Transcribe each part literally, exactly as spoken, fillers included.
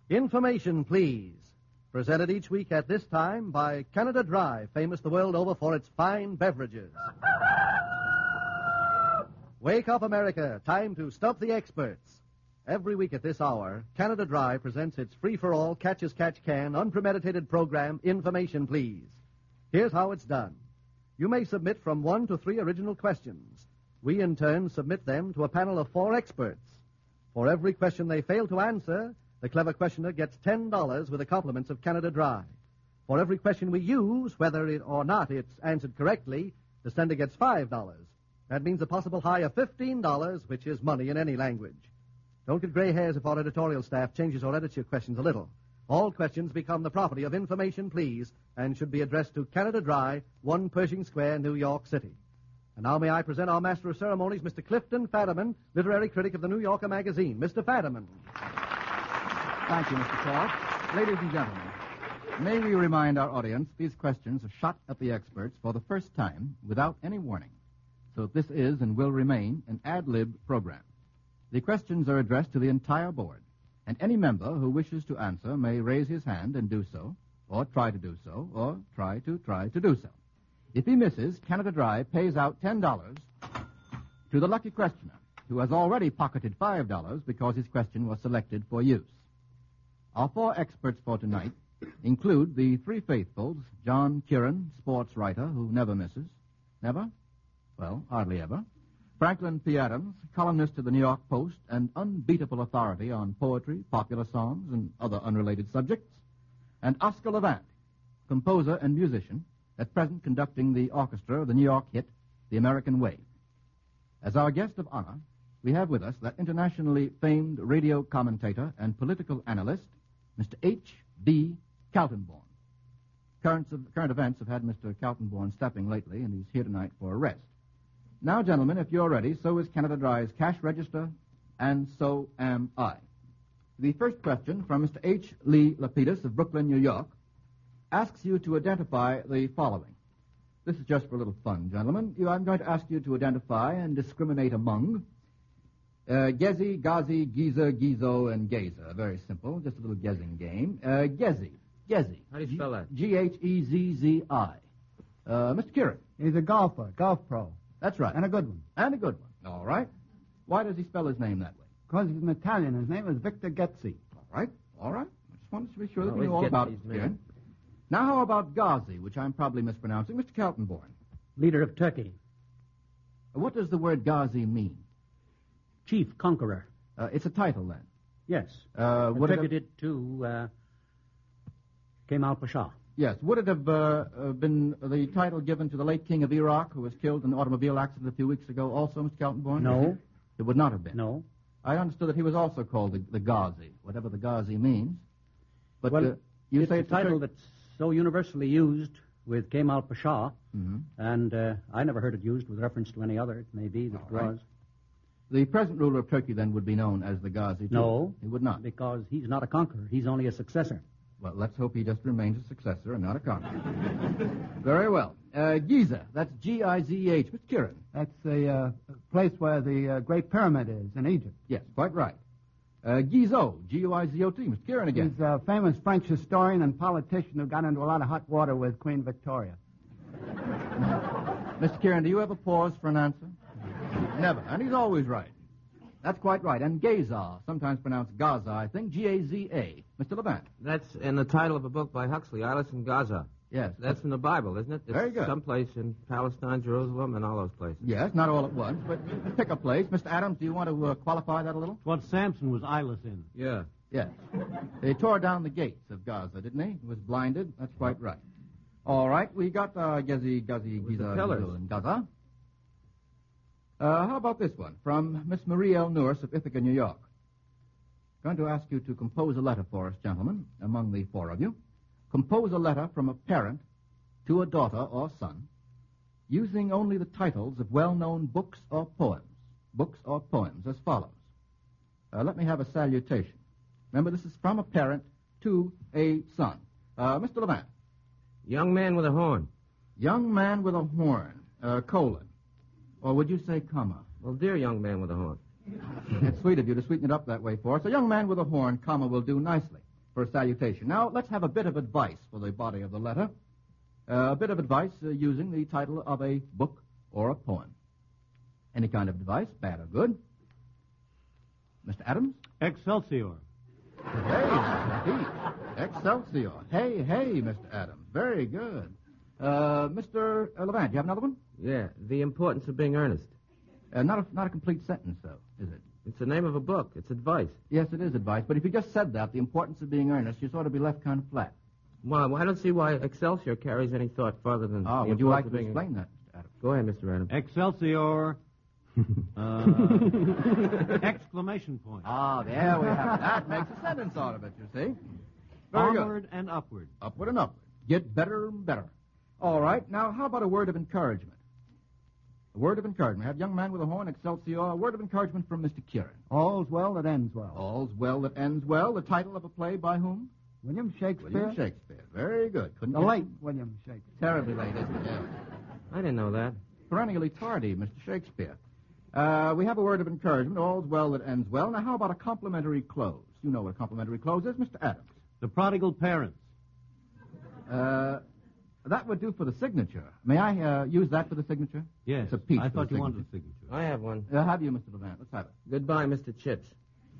Information, please. Presented each week at this time by Canada Dry, famous the world over for its fine beverages. Wake up, America. Time to stump the experts. Every week at this hour, Canada Dry presents its free-for-all, catch-as-catch-can, unpremeditated program, Information, Please. Here's how it's done. You may submit from one to three original questions. We, in turn, submit them to a panel of four experts. For every question they fail to answer, the clever questioner gets ten dollars with the compliments of Canada Dry. For every question we use, whether it or not it's answered correctly, the sender gets five dollars. That means a possible high of fifteen dollars, which is money in any language. Don't get gray hairs if our editorial staff changes or edits your questions a little. All questions become the property of Information, Please, and should be addressed to Canada Dry, one Pershing Square, New York City. And now may I present our Master of Ceremonies, Mister Clifton Fadiman, literary critic of the New Yorker magazine. Mister Fadiman. Thank you, Mister Clark. Ladies and gentlemen, may we remind our audience these questions are shot at the experts for the first time without any warning. So this is and will remain an ad-lib program. The questions are addressed to the entire board, and any member who wishes to answer may raise his hand and do so, or try to do so, or try to try to do so. If he misses, Canada Dry pays out ten dollars to the lucky questioner, who has already pocketed five dollars because his question was selected for use. Our four experts for tonight include the three faithfuls, John Kieran, sports writer who never misses. Never? Well, hardly ever. Franklin P. Adams, columnist of the New York Post and unbeatable authority on poetry, popular songs, and other unrelated subjects. And Oscar Levant, composer and musician, at present conducting the orchestra of the New York hit, The American Way. As our guest of honor, we have with us that internationally famed radio commentator and political analyst, Mister H B Kaltenborn. Current, current events have had Mister Kaltenborn stepping lately, and he's here tonight for a rest. Now, gentlemen, if you're ready, so is Canada Dry's cash register, and so am I. The first question from Mister H. Lee Lapidus of Brooklyn, New York, asks you to identify the following. This is just for a little fun, gentlemen. You, I'm going to ask you to identify and discriminate among uh, Gezi, Gazi, Giza, Gizo, and Geza. Very simple, just a little guessing game. Uh, Gezi. Gezi. How do you spell that? G H E Z Z I. Uh, Mister Kieran. He's a golfer, golf pro. That's right. And a good one. And a good one. All right. Why does he spell his name that way? Because he's an Italian. His name is Victor Getzi. All right. All right. I just wanted to be sure that No, we knew all he's about Getzi's it, man. Kieran. Now, how about Ghazi, which I'm probably mispronouncing? Mister Kaltenborn. Leader of Turkey. What does the word Ghazi mean? Chief conqueror. Uh, it's a title, then. Yes. Uh, would it have- Attributed to uh, Kemal Pasha. Yes. Would it have uh, uh, been the title given to the late king of Iraq, who was killed in an automobile accident a few weeks ago, also, Mister Kaltenborn? No. It would not have been. No. I understood that he was also called the, the Ghazi, whatever the Ghazi means. But well, uh, you it's say a it's title Tur- that's so universally used with Kemal Pasha, Mhm. and uh, I never heard it used with reference to any other. It may be that All it right. was. The present ruler of Turkey, then, would be known as the Ghazi, too. No. He would not. Because he's not a conqueror. He's only a successor. Well, let's hope he just remains a successor and not a conqueror. Very well. Uh, Giza, that's G I Z E H. Mister Kieran. That's the uh, place where the uh, Great Pyramid is in Egypt. Yes, quite right. Uh, Guizot, G U I Z O T. Mister Kieran again. He's a famous French historian and politician who got into a lot of hot water with Queen Victoria. Mister Kieran, do you ever pause for an answer? Never. And he's always right. That's quite right. And Gaza, sometimes pronounced Gaza, I think, G A Z A. Mister Levant. That's in the title of a book by Huxley, Alice in Gaza. Yes. That's from the Bible, isn't it? It's Very good. someplace in Palestine, Jerusalem, and all those places. Yes, not all at once, but pick a place. Mister Adams, do you want to uh, qualify that a little? What Samson was eyeless in. Yeah. Yes. They tore down the gates of Gaza, didn't they? He was blinded. That's quite right. All right, we got uh, Gezi, Gazi, was the Giza, pillars. Gizo, and Gaza. Uh, how about this one from Miss Marie L. Nourse of Ithaca, New York? Going to ask you to compose a letter for us, gentlemen, among the four of you. Compose a letter from a parent to a daughter or son, using only the titles of well-known books or poems. Books or poems, as follows. Uh, let me have a salutation. Remember, this is from a parent to a son. Uh, Mister Levant. Young man with a horn. Young man with a horn, uh, colon. Or would you say comma? Well, dear young man with a horn. It's sweet of you to sweeten it up that way for us. A young man with a horn, comma, will do nicely. for salutation. Now, let's have a bit of advice for the body of the letter. Uh, a bit of advice uh, using the title of a book or a poem. Any kind of advice, bad or good. Mister Adams? Excelsior. Hey, Pete. Excelsior. Hey, hey, Mister Adams. Very good. Uh, Mister Levant, do you have another one? Yeah, The Importance of Being Earnest. Uh, not, a, not a complete sentence, though, is it? It's the name of a book. It's advice. Yes, it is advice. But if you just said that, the importance of being earnest, you sort of be left kind of flat. Well, I don't see why Excelsior carries any thought further than Oh, the would you importance like of to being explain that, Mister Adams? Go ahead, Mister Adams. Excelsior. uh, exclamation point. Ah, there we have it. That makes a sentence out of it, you see. Very Onward good. and upward. Upward and upward. Get better and better. All right. Now, how about a word of encouragement? A word of encouragement. Have young man with a horn, Excelsior. A word of encouragement from Mister Kieran. All's well that ends well. All's well that ends well. The title of a play by whom? William Shakespeare. William Shakespeare. Very good. Couldn't The get- late William Shakespeare. Terribly late, isn't it? Yes. I didn't know that. Perennially tardy, Mister Shakespeare. Uh, we have a word of encouragement. All's well that ends well. Now, how about a complimentary close? You know what a complimentary close is, Mister Adams. The prodigal parents. Uh, that would do for the signature. May I uh, use that for the signature? Yes. It's a piece I for thought the you wanted signature. a signature. I have one. Uh, have you, Mister Levant? Let's have it. Goodbye, Mister Chips.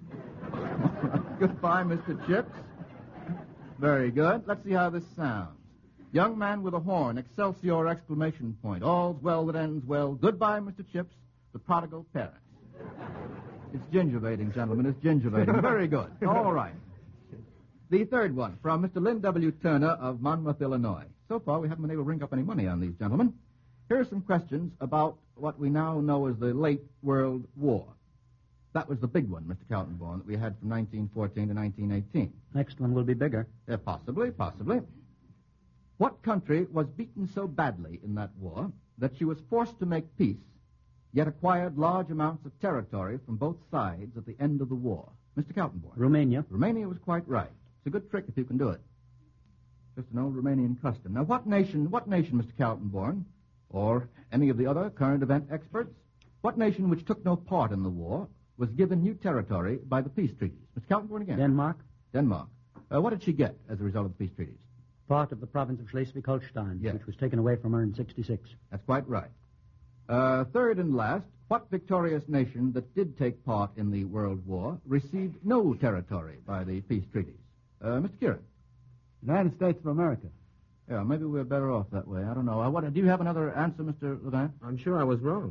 Goodbye, Mister Chips. Very good. Let's see how this sounds. Young man with a horn, Excelsior exclamation point. All's well that ends well. Goodbye, Mister Chips, the prodigal parents. It's gingervating, gentlemen. It's gingervating. Very good. All right. The third one from Mister Lynn W. Turner of Monmouth, Illinois. So far, we haven't been able to ring up any money on these gentlemen. Here are some questions about what we now know as the late World War. That was the big one, Mister Kaltenborn, that we had from nineteen fourteen to nineteen eighteen. Next one will be bigger. Uh, possibly, possibly. What country was beaten so badly in that war that she was forced to make peace, yet acquired large amounts of territory from both sides at the end of the war? Mister Kaltenborn. Romania. Romania was quite right. It's a good trick if you can do it. Just an old Romanian custom. Now, what nation, what nation, Mister Kaltenborn, or any of the other current event experts, what nation which took no part in the war was given new territory by the peace treaties? Mister Kaltenborn again. Denmark. Denmark. Uh, what did she get as a result of the peace treaties? Part of the province of Schleswig-Holstein, Yes. which was taken away from her in sixty-six. That's quite right. Uh, third and last, what victorious nation that did take part in the World War received no territory by the peace treaties? Uh, Mister Kieran. United States of America. Yeah, maybe we're better off that way. I don't know. Uh, what, do you have another answer, Mister Levant? I'm sure I was wrong.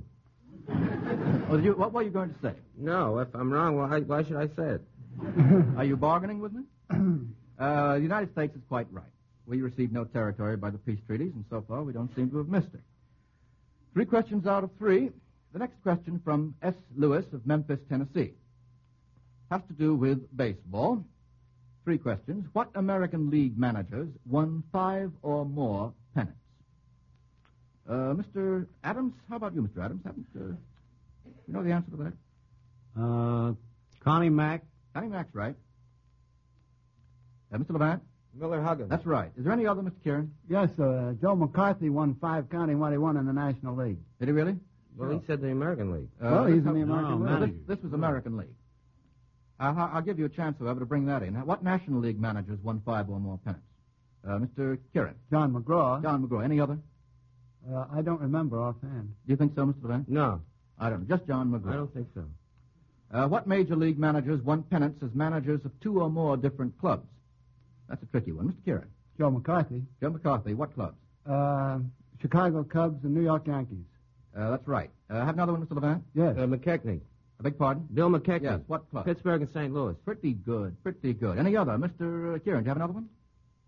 Or you, what were you going to say? No, if I'm wrong, why, why should I say it? Are you bargaining with me? uh, the United States is quite right. We received no territory by the peace treaties, and so far we don't seem to have missed it. Three questions out of three. The next question from S. Lewis of Memphis, Tennessee. Has to do with baseball. Three questions. What American League managers won five or more pennants? Uh, Mister Adams, how about you, Mister Adams? Haven't, uh, you know the answer to that? Uh, Connie Mack. Connie Mack's right. Uh, Mister Levant? Miller Huggins. That's right. Is there any other, Mister Kieran? Yes, uh, Joe McCarthy won five counting what he won in the National League. Did he really? Well, he said the American League. Uh, well, he's in the no, American no, League. this, manager. this was American League. Uh, I'll I'll give you a chance, however, to bring that in. What National League managers won five or more pennants? Uh, Mister Kieran. John McGraw. John McGraw. Any other? Uh, I don't remember offhand. Do you think so, Mister Levant? No, I don't know. Just John McGraw. I don't think so. Uh, what Major League managers won pennants as managers of two or more different clubs? That's a tricky one. Mister Kieran. Joe McCarthy. Joe McCarthy. What clubs? Uh, Chicago Cubs and New York Yankees. Uh, that's right. Uh, have another one, Mister Levant? Yes. Uh, McKechnie. I beg pardon? Bill McKechnie. Yes. What club? Pittsburgh and Saint Louis. Pretty good. Pretty good. Any other? Mister Kieran, do you have another one?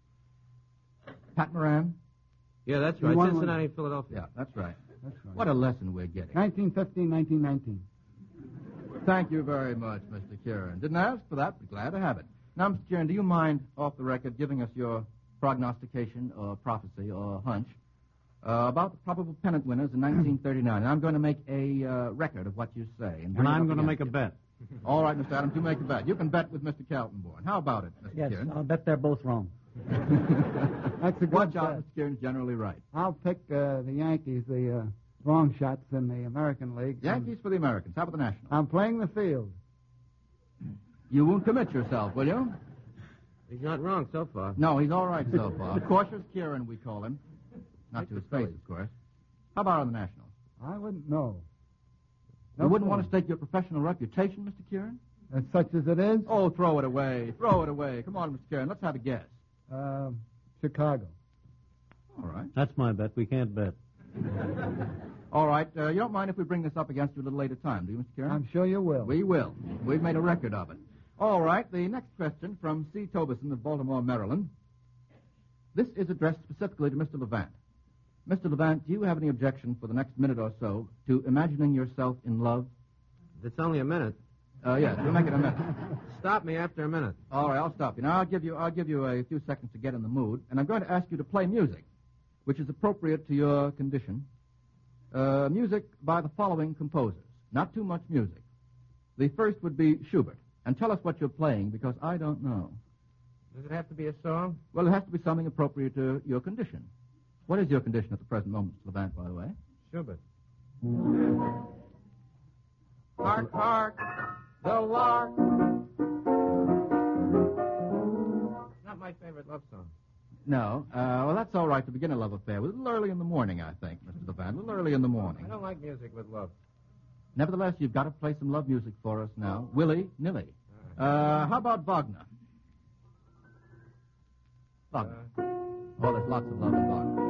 Pat Moran? Yeah, that's You right. won Cincinnati, one. Philadelphia. Yeah, that's right. That's right. What a lesson we're getting. nineteen fifteen, nineteen nineteen. Thank you very much, Mister Kieran. Didn't ask for that, but glad to have it. Now, Mister Kieran, do you mind, off the record, giving us your prognostication or prophecy or hunch uh, about the probable pennant winners in nineteen thirty-nine? And I'm going to make a uh, record of what you say. And, bring And it I'm up going to against make a you. bet. All right, Mister Adams, you make a bet. You can bet with Mister Kaltenborn. How about it, Mister Yes, Kieran? I'll bet they're both wrong. That's a good Watch out, bet. Mister Kieran's generally right. I'll pick uh, the Yankees, the uh, wrong shots in the American League. Yankees for the Americans. How about the Nationals? I'm playing the field. You won't commit yourself, will you? He's not wrong so far. No, he's all right so far. Cautious Kieran, we call him. Not Take to his the face, Phillies. of course. How about on the Nationals? I wouldn't know. You wouldn't want to stake your professional reputation, Mister Kieran? As such as it is? Oh, throw it away. Throw it away. Come on, Mister Kieran. Let's have a guess. Uh, Chicago. All right. That's my bet. We can't bet. All right. Uh, you don't mind if we bring this up against you a little later time, do you, Mister Kieran? I'm sure you will. We will. We've made a record of it. All right. The next question from C. Tobeson of Baltimore, Maryland. This is addressed specifically to Mister Levant. Mister Levant, do you have any objection for the next minute or so to imagining yourself in love? It's only a minute. Uh, yes, we'll make it a minute. Stop me after a minute. All right, I'll stop you. Now, I'll give you, I'll give you a few seconds to get in the mood, and I'm going to ask you to play music, which is appropriate to your condition. Uh, music by the following composers. Not too much music. The first would be Schubert. And tell us what you're playing, because I don't know. Does it have to be a song? Well, it has to be something appropriate to your condition. What is your condition at the present moment, Mister Levant, by the way? Schubert. Hark, hark, the lark. Not my favorite love song. No. Uh, well, that's all right to begin a love affair with. A little early in the morning, I think, Mister Levant. A little early in the morning. I don't like music with love. Nevertheless, you've got to play some love music for us now. Willy-nilly. Uh, how about Wagner? Wagner. Uh, Oh, there's lots of love in Wagner.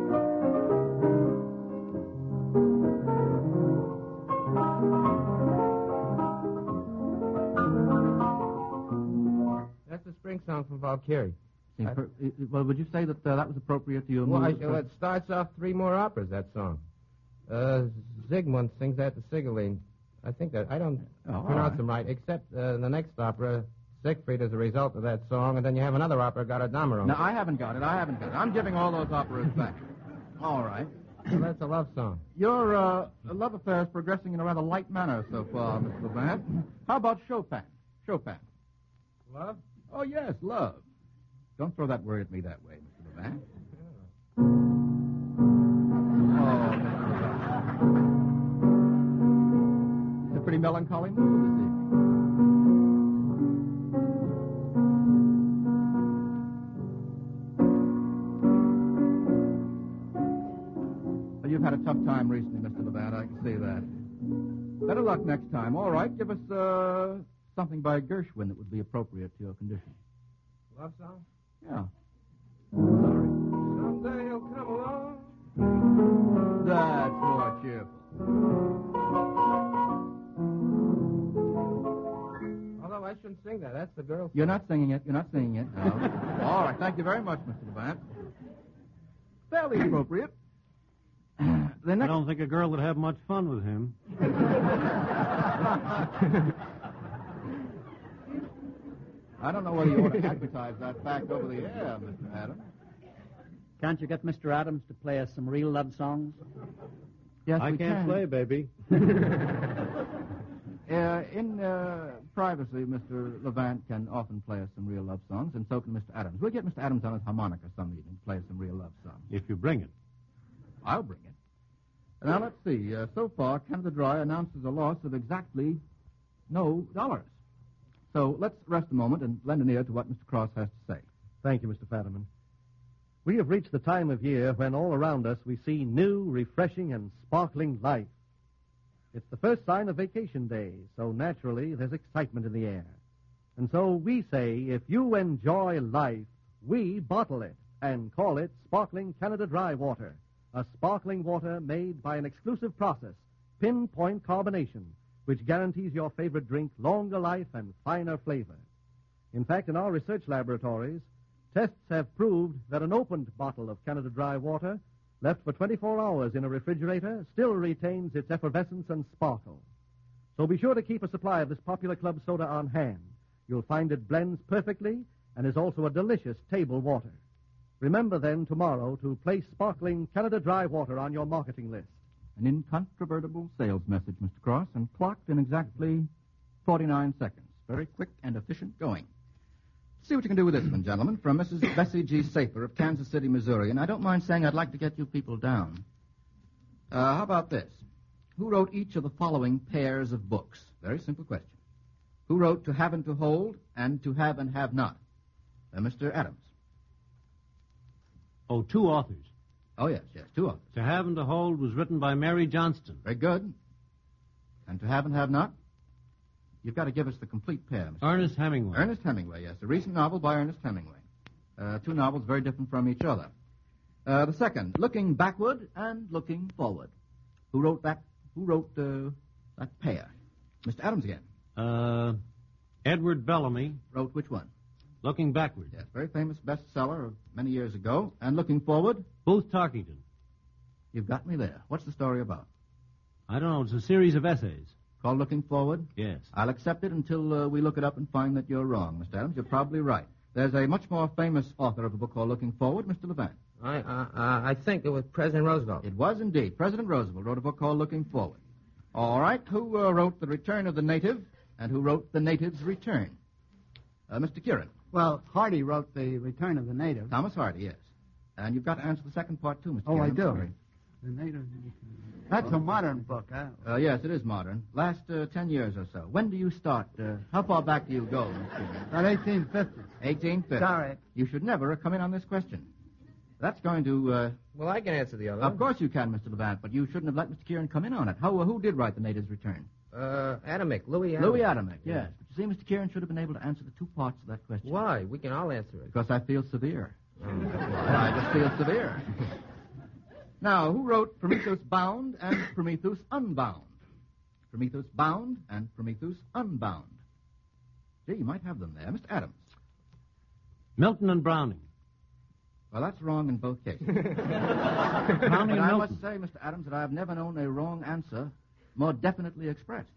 that's the spring song from Valkyrie. Seems per- uh, well, would you say that uh, that was appropriate to your Well, I, mood? well, it starts off three more operas, that song. Uh, Zygmunt sings that to Siegelin. I think that, I don't Oh, all pronounce right. them right, except uh, the next opera, Siegfried, is a result of that song, and then you have another opera, Gotterdammerung. No, I haven't got it. I haven't got it. I'm giving all those operas back. All right. So that's a love song. Your uh, love affair is progressing in a rather light manner so far, Mister Levant. How about Chopin? Chopin. Love? Oh, yes, love. Don't throw that word at me that way, Mister Levant. Oh, Mister Levant. It's a pretty melancholy mood this evening. Well, you've had a tough time recently, Mister Levant. I can see that. Better luck next time. All right, give us uh, something by Gershwin that would be appropriate to your condition. Love song? Yeah. Sorry. Someday he'll come along. That's more cheerful. Although I shouldn't sing that. That's the girl. You're not singing it. You're not singing it. No. All right. Thank you very much, Mister Levant. Fairly appropriate. The I next... don't think a girl would have much fun with him. I don't know whether you ought to advertise that fact over the air, Mister Adams. Can't you get Mister Adams to play us some real love songs? Yes, I we can't can. play, baby. Uh, in uh, privacy, Mister Levant can often play us some real love songs, and so can Mister Adams. We'll get Mister Adams on his harmonica some evening to play us some real love songs. If you bring it. I'll bring it. Now, let's see. Uh, so far, Canada Dry announces a loss of exactly no dollars. So let's rest a moment and lend an ear to what Mister Cross has to say. Thank you, Mister Fadiman. We have reached the time of year when all around us we see new, refreshing, and sparkling life. It's the first sign of vacation day, so naturally there's excitement in the air. And so we say, if you enjoy life, we bottle it and call it Sparkling Canada Dry Water, a sparkling water made by an exclusive process, pinpoint carbonation, which guarantees your favorite drink longer life and finer flavor. In fact, in our research laboratories, tests have proved that an opened bottle of Canada Dry Water, left for twenty-four hours in a refrigerator, still retains its effervescence and sparkle. So be sure to keep a supply of this popular club soda on hand. You'll find it blends perfectly and is also a delicious table water. Remember then tomorrow to place Sparkling Canada Dry Water on your marketing list. An incontrovertible sales message, Mister Cross, and clocked in exactly forty-nine seconds. Very quick and efficient going. See what you can do with this one, gentlemen, from Missus Bessie G. Safer of Kansas City, Missouri. And I don't mind saying I'd like to get you people down. Uh, how about this? Who wrote each of the following pairs of books? Very simple question. Who wrote To Have and to Hold and To Have and Have Not? Uh, Mister Adams. Oh, two authors. Oh, yes, yes, two authors. To Have and to Hold was written by Mary Johnston. Very good. And To Have and Have Not? You've got to give us the complete pair, Mister Ernest Hemingway. Ernest Hemingway, yes. A recent novel by Ernest Hemingway. Uh, two novels very different from each other. Uh, the second, Looking Backward and Looking Forward. Who wrote that? Who wrote uh, that pair? Mister Adams again. Uh, Edward Bellamy. Wrote which one? Looking Backward. Yes, very famous bestseller of many years ago. And Looking Forward? Booth Tarkington. You've got me there. What's the story about? I don't know. It's a series of essays. Called Looking Forward? Yes. I'll accept it until uh, we look it up and find that you're wrong, Mister Adams. You're probably right. There's a much more famous author of a book called Looking Forward, Mister Levant. I, uh, uh, I think it was President Roosevelt. It was indeed. President Roosevelt wrote a book called Looking Forward. All right. Who uh, wrote The Return of the Native and who wrote The Native's Return? Uh, Mister Kieran. Well, Hardy wrote The Return of the Native. Thomas Hardy, yes. And you've got to answer the second part, too, Mister Oh, Kieran. I do. Sorry. The Native. That's a modern book, huh? Uh, yes, it is modern. Last uh, ten years or so. When do you start? Uh, how far back do you go, Mister Kieran? About eighteen fifty. eighteen fifty. Sorry. You should never have come in on this question. That's going to... Uh, Well, I can answer the other. Of course you can, Mister Levant, but you shouldn't have let Mister Kieran come in on it. How, uh, who did write The Native's Return? Uh, Adamick, Louis Adamick. Louis Adamick, yes. But you see, Mister Kieran should have been able to answer the two parts of that question. Why? We can all answer it. Because I feel severe. I just feel severe. Now, who wrote Prometheus Bound and Prometheus Unbound? Prometheus Bound and Prometheus Unbound. Gee, you might have them there. Mister Adams. Milton and Browning. Well, that's wrong in both cases. Browning But and I Milton. must say, Mister Adams, that I have never known a wrong answer more definitely expressed.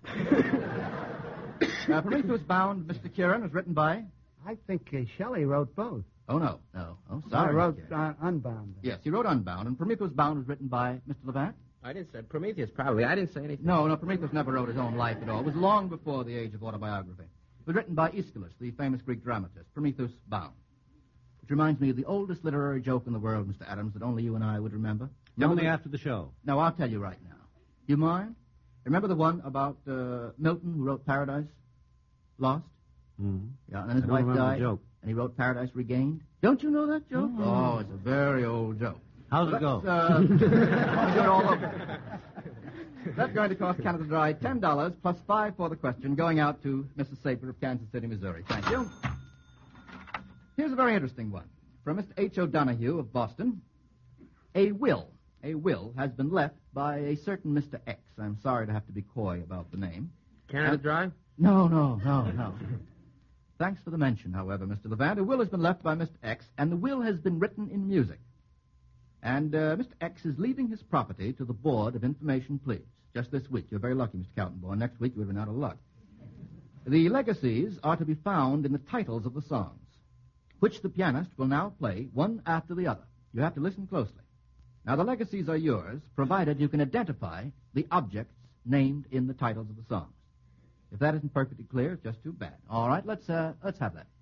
uh, Prometheus Bound, Mister Kieran, was written by... I think uh, Shelley wrote both. Oh, no, no. Oh, I sorry. wrote Mister Kieran. uh, Unbound. Yes, he wrote Unbound, and Prometheus Bound was written by Mister Levant. I didn't say Prometheus, probably. I didn't say anything. No, no, Prometheus never wrote his own life at all. It was long before the age of autobiography. It was written by Aeschylus, the famous Greek dramatist, Prometheus Bound. Which reminds me of the oldest literary joke in the world, Mister Adams, that only you and I would remember. Tell me Remember- after the show. No, I'll tell you right now. You mind? Remember the one about uh, Milton who wrote Paradise Lost? Mm-hmm. Yeah, and then his I don't wife remember the died. joke. And he wrote Paradise Regained. Don't you know that joke? Oh, it's a very old joke. How's it Let's, go? Uh, let me do it all over. That's going to cost Canada Dry ten dollars plus five for the question, going out to Missus Saper of Kansas City, Missouri. Thank you. Here's a very interesting one. From Mister H. O'Donohue of Boston. A will, a will has been left by a certain Mister X. I'm sorry to have to be coy about the name. Canada And- Dry? No, no, no, no. Thanks for the mention, however, Mister Levant. A will has been left by Mister X, and the will has been written in music. And uh, Mister X is leaving his property to the Board of Information Pleas. Just this week. You're very lucky, Mister Kaltenborn. Next week, you would have been out of luck. The legacies are to be found in the titles of the songs, which the pianist will now play one after the other. You have to listen closely. Now, the legacies are yours, provided you can identify the objects named in the titles of the songs. If that isn't perfectly clear, it's just too bad. All right, let's uh, let's have that.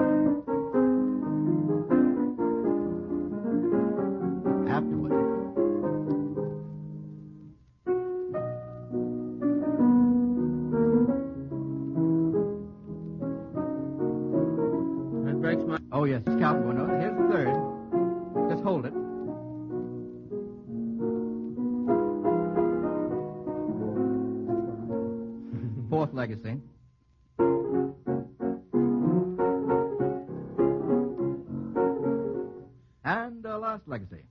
Afterward. That breaks my... Oh, yes, it's Kaltenborn. No, here's the third. Just hold it. Fourth legacy. And uh, last legacy.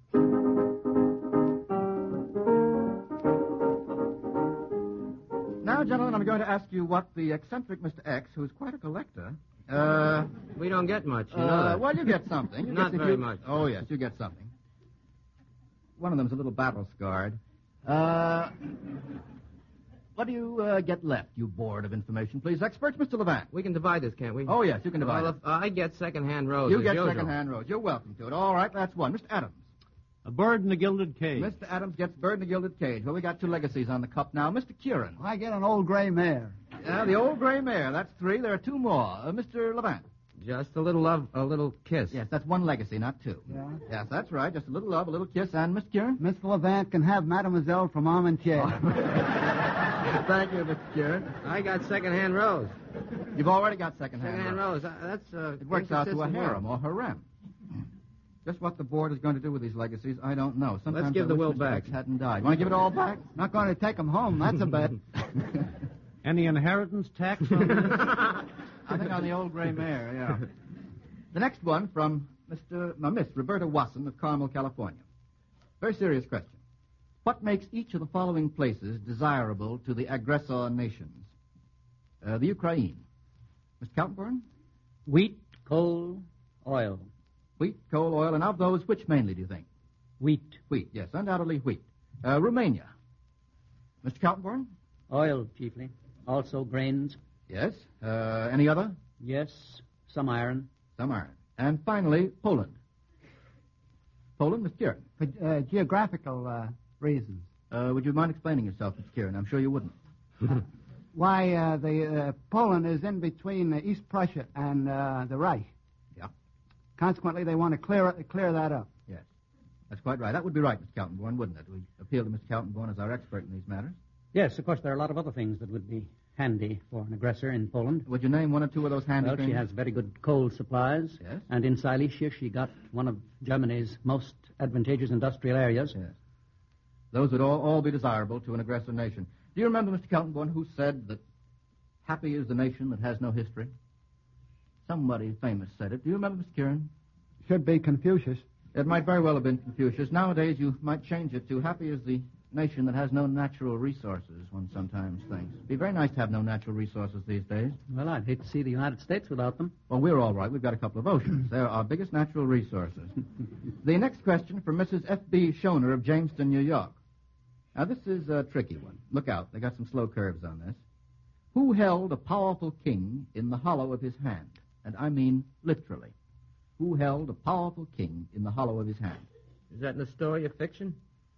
Now, gentlemen, I'm going to ask you what the eccentric Mister X, who's quite a collector, uh, We don't get much, you know uh, that. well, you get something. You Not get, if very you- much. Oh, yes, you get something. One of them's a little battle-scarred. Uh, what do you uh, get left, you Board of Information Please? Experts, Mister Levant. We can divide this, can't we? Oh, yes, you can divide Well, it. if, uh, I get second-hand rows. You as get usual. second-hand rows. You're welcome to it. All right, that's one. Mister Adams. A Bird in a Gilded Cage. Mister Adams gets Bird in a Gilded Cage. Well, we got two legacies on the cup now. Mister Kieran. I get an old gray mare. Yeah, the old gray mare. That's three. There are two more. Uh, Mister Levant. Just a little love, a little kiss. Yes, that's one legacy, not two. Yeah? Yes, that's right. Just a little love, a little kiss. And Mister Kieran? Mister Levant can have Mademoiselle from Armentier. Thank you, Mister Kieran. I got second-hand rows. You've already got second-hand Second-hand rose. rose. Uh, That's uh, It works out to a inconsistent harem word. or harem. Just what the board is going to do with these legacies, I don't know. Sometimes give I the wish will Mister back. X hadn't died. Want to give it all back? Not going to take them home. That's a bet. Any inheritance tax on this? I think on the old gray mare, yeah. The next one from Mister No, Miss Roberta Wasson of Carmel, California. Very serious question. What makes each of the following places desirable to the aggressor nations? Uh, the Ukraine. Mister Kaltenborn? Wheat, coal, oil. Wheat, coal, oil, and of those, which mainly do you think? Wheat, Wheat, yes, undoubtedly wheat. Uh, Romania. Mister Kaltenborn? oil chiefly. Also grains. Yes. Uh, any other? Yes, some iron. Some iron. And finally, Poland. Poland, Miss Kieran. For uh, geographical uh, reasons. Uh, would you mind explaining yourself, Miss Kieran? I'm sure you wouldn't. Why, uh, the uh, Poland is in between uh, East Prussia and uh, the Reich. Yeah. Consequently, they want to clear it, clear that up. Yes. That's quite right. That would be right, Miss Kaltenborn, wouldn't it? We appeal to Miss Kaltenborn as our expert in these matters. Yes, of course, there are a lot of other things that would be handy for an aggressor in Poland. Would you name one or two of those handy Well, things? she has very good coal supplies. Yes. And in Silesia, she got one of Germany's most advantageous industrial areas. Yes. Those would all, all be desirable to an aggressor nation. Do you remember, Mister Kaltenborn, who said that happy is the nation that has no history? Somebody famous said it. Do you remember, Mister Kieran? Should be Confucius. It might very well have been Confucius. Nowadays, you might change it to happy is the nation that has no natural resources, one sometimes thinks. It'd be very nice to have no natural resources these days. Well, I'd hate to see the United States without them. Well, we're all right. We've got a couple of oceans. They're our biggest natural resources. The next question from Missus F B Schoner of Jamestown, New York. Now, this is a tricky one. Look out. They got some slow curves on this. Who held a powerful king in the hollow of his hand? And I mean literally. Who held a powerful king in the hollow of his hand? Is that in the story of fiction?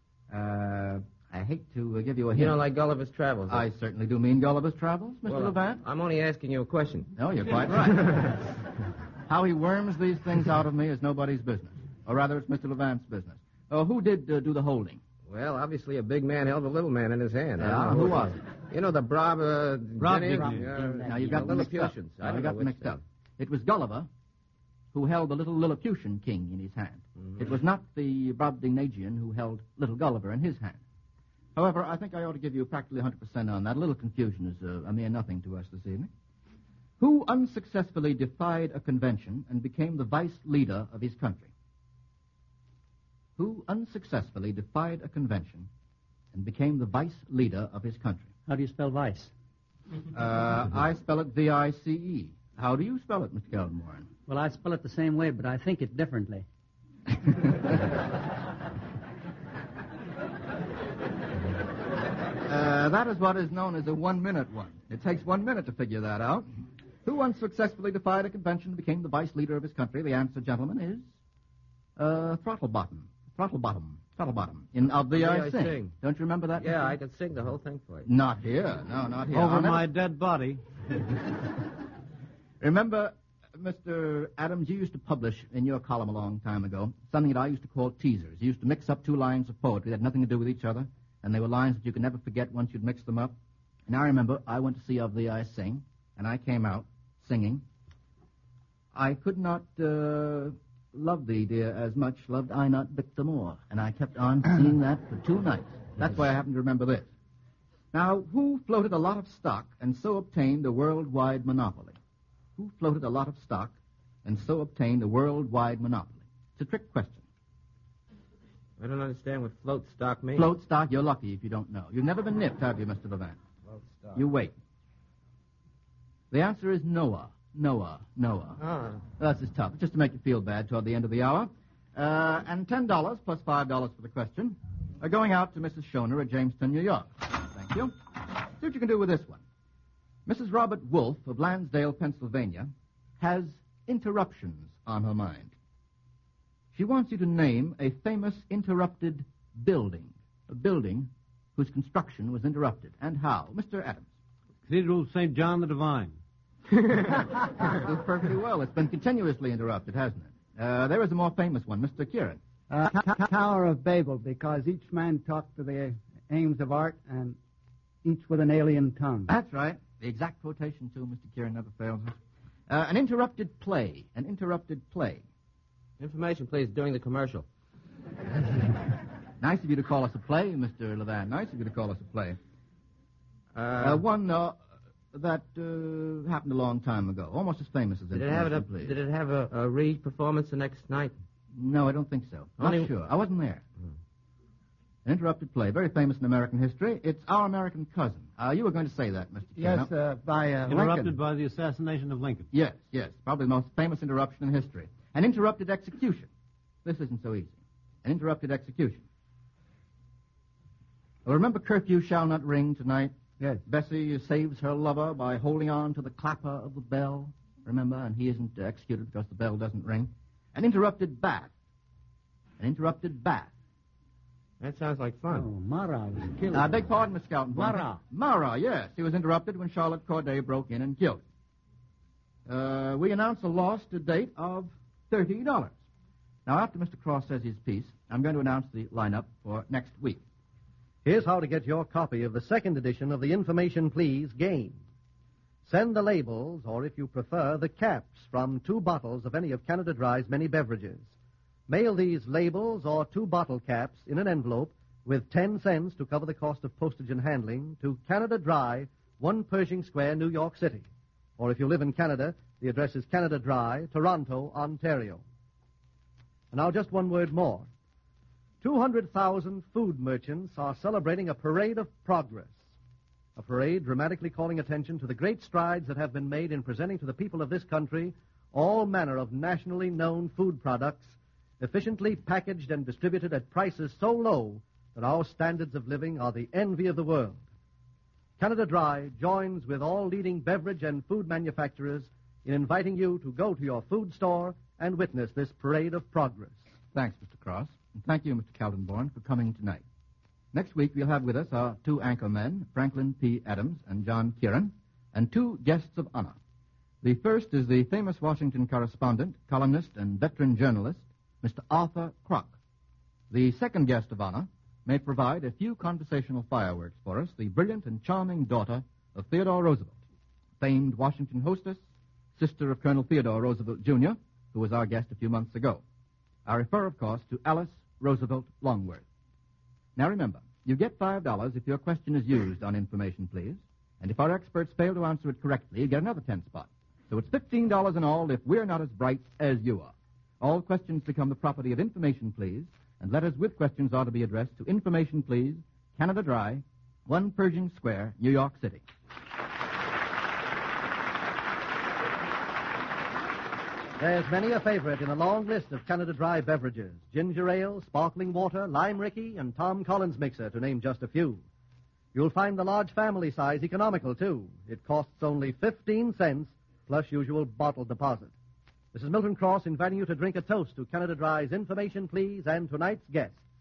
Uh, I hate to uh, give you a hint. You know, like Gulliver's Travels. I certainly do mean Gulliver's Travels, Mister Well, Levant. I'm only asking you a question. No, you're quite right. How he worms these things out of me is nobody's business. Or rather, it's Mister Levant's business. Oh, who did uh, do the holding? Well, obviously a big man held a little man in his hand. I Yeah, don't know who was it? You know, the Brob... Uh, Brobdingnagian. Jenny- uh, Now, you've got the them mixed up. Lilliputians. I Now, don't you know got them which mixed thing. up. It was Gulliver who held the little Lilliputian king in his hand. Mm-hmm. It was not the Brobdingnagian who held little Gulliver in his hand. However, I think I ought to give you practically one hundred percent on that. A little confusion is uh, a mere nothing to us this evening. Who unsuccessfully defied a convention and became the vice leader of his country? Who unsuccessfully defied a convention and became the vice leader of his country? How do you spell vice? Uh, I spell it V I C E. How do you spell it, Mister Keldenborn? Well, I spell it the same way, but I think it differently. Uh, that is what is known as a one-minute one. It takes one minute to figure that out. Who unsuccessfully defied a convention and became the vice leader of his country? The answer, gentlemen, is uh, Throttlebottom. Throttlebottom. Throttlebottom. In Of the I I Sing. Sing. Don't you remember that? Yeah, Mister I could sing the whole thing for you. Not here. No, not here. Over I'll never- my dead body. Remember, Mister Adams, you used to publish in your column a long time ago something that I used to call teasers. You used to mix up two lines of poetry that had nothing to do with each other, and they were lines that you could never forget once you'd mixed them up. And I remember I went to see Of the I Sing, and I came out singing. I could not uh, love thee, dear, as much loved I not Victor more. And I kept on singing that for two nights. That's why I happen to remember this. Now, who floated a lot of stock and so obtained a worldwide monopoly? Who floated a lot of stock and so obtained a worldwide monopoly? It's a trick question. I don't understand what float stock means. Float stock, you're lucky if you don't know. You've never been nipped, have you, Mister Levant? Float stock. You wait. The answer is Noah. Noah. Noah. Ah. That's just tough. Just to make you feel bad toward the end of the hour. Uh, and ten dollars plus five dollars for the question are going out to Missus Schoner at Jamestown, New York. Thank you. See what you can do with this one. Missus Robert Wolfe of Lansdale, Pennsylvania, has interruptions on her mind. She wants you to name a famous interrupted building, a building whose construction was interrupted, and how. Mister Adams. Cathedral of Saint John the Divine. You do perfectly well. It's been continuously interrupted, hasn't it? Uh, there is a more famous one, Mister Kieran. Uh, T- T- Tower of Babel, because each man talked to the aims of art and each with an alien tongue. That's right. The exact quotation, too, Mister Kieran, never fails us. Uh, an interrupted play. An interrupted play. Information, please, during the commercial. Nice of you to call us a play, Mister Levan. Nice of you to call us a play. Uh, Uh, one uh, that uh, happened a long time ago, almost as famous as did it have it? Information, A, Please. did it have a, a re-performance the next night? No, I don't think so. Only- Not sure. I wasn't there. An interrupted play, very famous in American history. It's Our American Cousin. Uh, you were going to say that, Mister Yes, Kieran. uh, by uh, Interrupted Lincoln. by the assassination of Lincoln. Yes, yes. Probably the most famous interruption in history. An interrupted execution. This isn't so easy. An interrupted execution. Well, remember curfew shall not ring tonight? Yes. Bessie saves her lover by holding on to the clapper of the bell. Remember? And he isn't uh, executed because the bell doesn't ring. An interrupted bath. An interrupted bath. That sounds like Oh, fun. Mara was killed. I beg pardon, Miss Skelton. Marat. Marat, yes. He was interrupted when Charlotte Corday broke in and killed him. Uh, we announce a loss to date of thirty dollars. Now, after Mister Cross says his piece, I'm going to announce the lineup for next week. Here's how to get your copy of the second edition of the Information Please game. Send the labels, or if you prefer, the caps from two bottles of any of Canada Dry's many beverages. Mail these labels or two bottle caps in an envelope with ten cents to cover the cost of postage and handling to Canada Dry, one Pershing Square, New York City. Or if you live in Canada, the address is Canada Dry, Toronto, Ontario. And now just one word more. two hundred thousand food merchants are celebrating a parade of progress. A parade dramatically calling attention to the great strides that have been made in presenting to the people of this country all manner of nationally known food products, efficiently packaged and distributed at prices so low that our standards of living are the envy of the world. Canada Dry joins with all leading beverage and food manufacturers in inviting you to go to your food store and witness this parade of progress. Thanks, Mister Cross. And thank you, Mister Kaltenborn, for coming tonight. Next week, we'll have with us our two anchor men, Franklin P. Adams and John Kieran, and two guests of honor. The first is the famous Washington correspondent, columnist, and veteran journalist, Mister Arthur Kroc. The second guest of honor may provide a few conversational fireworks for us, the brilliant and charming daughter of Theodore Roosevelt, famed Washington hostess, sister of Colonel Theodore Roosevelt, Junior, who was our guest a few months ago. I refer, of course, to Alice Roosevelt Longworth. Now remember, you get five dollars if your question is used on Information Please, and if our experts fail to answer it correctly, you get another ten spot. So it's fifteen dollars in all if we're not as bright as you are. All questions become the property of Information Please, and letters with questions are to be addressed to Information Please, Canada Dry, one Pershing Square, New York City. There's many a favorite in a long list of Canada Dry beverages. Ginger ale, sparkling water, lime Ricky, and Tom Collins mixer, to name just a few. You'll find the large family size economical, too. It costs only fifteen cents, plus usual bottle deposit. This is Milton Cross inviting you to drink a toast to Canada Dry's Information Please and tonight's guest.